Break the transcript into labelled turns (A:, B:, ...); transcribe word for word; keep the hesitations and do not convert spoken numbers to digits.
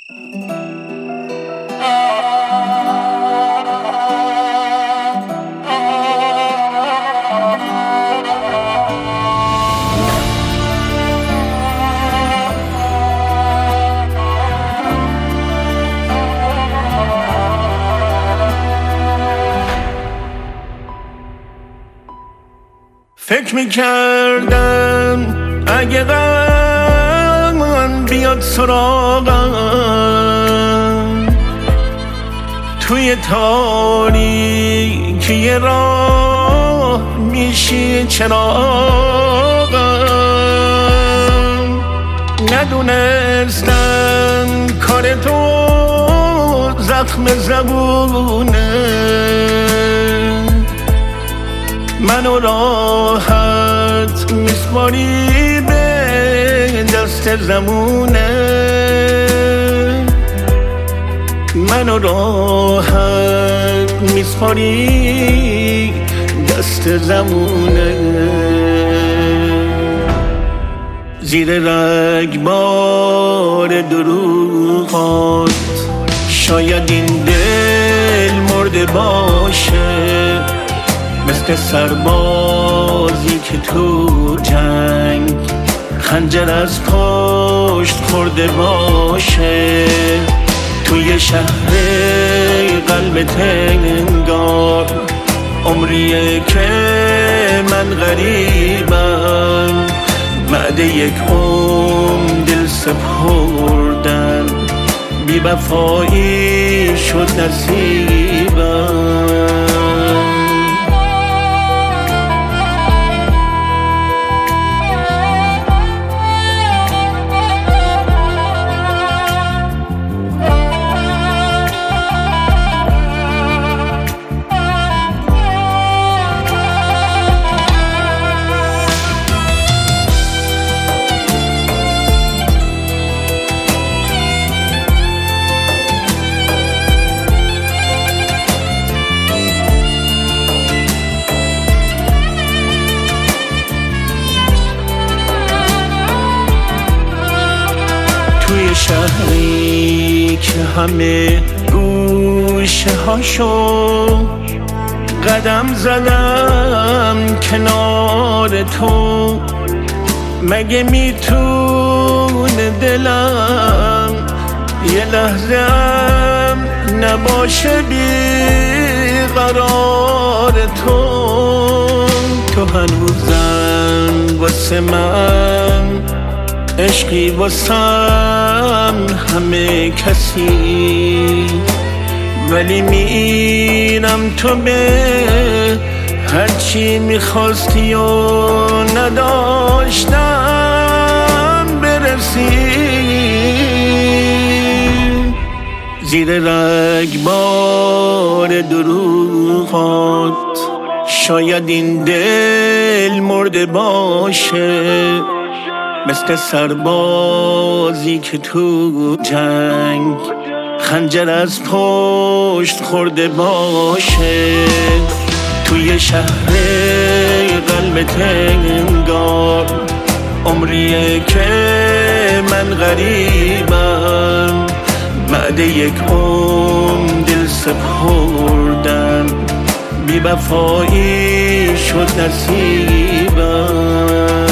A: فکر میکردم اگه غم بیاد سراغم، توی تاریکی راه میشی چراغم. ندونستم کار تو زخم زبونه، منو راحت میسپاری به دست زمونه، منو راحت میسپاری دست زمونه. زیر رگبار دروغات شاید این دل مرده باشه، مثل سربازی که تو جنگ خنجر از پشت خورده باشه. توی شهر قلبت انگار عمریه که من غریبم، بعد یک عمر دل سپردن بی وفایی شد نصیبم. توی شهری که همه گوشه هاشو قدم زدم کنار تو، مگه میتونه دلم یه لحظه هم نباشه بی قرار تو؟ تو هنوزم واسه من عشقی واسم همه کسی، ولی میرم تو به هرچی میخواستی و نداشتم برسی. زیر رگبار دروغات شاید این دل مرده باشه، مثل سربازی که تو جنگ خنجر از پشت خورده باشه. توی شهر قلبت انگار عمریه که من غریبم، بعد یک عمر دل سپردن بی وفایی شد نصیبم.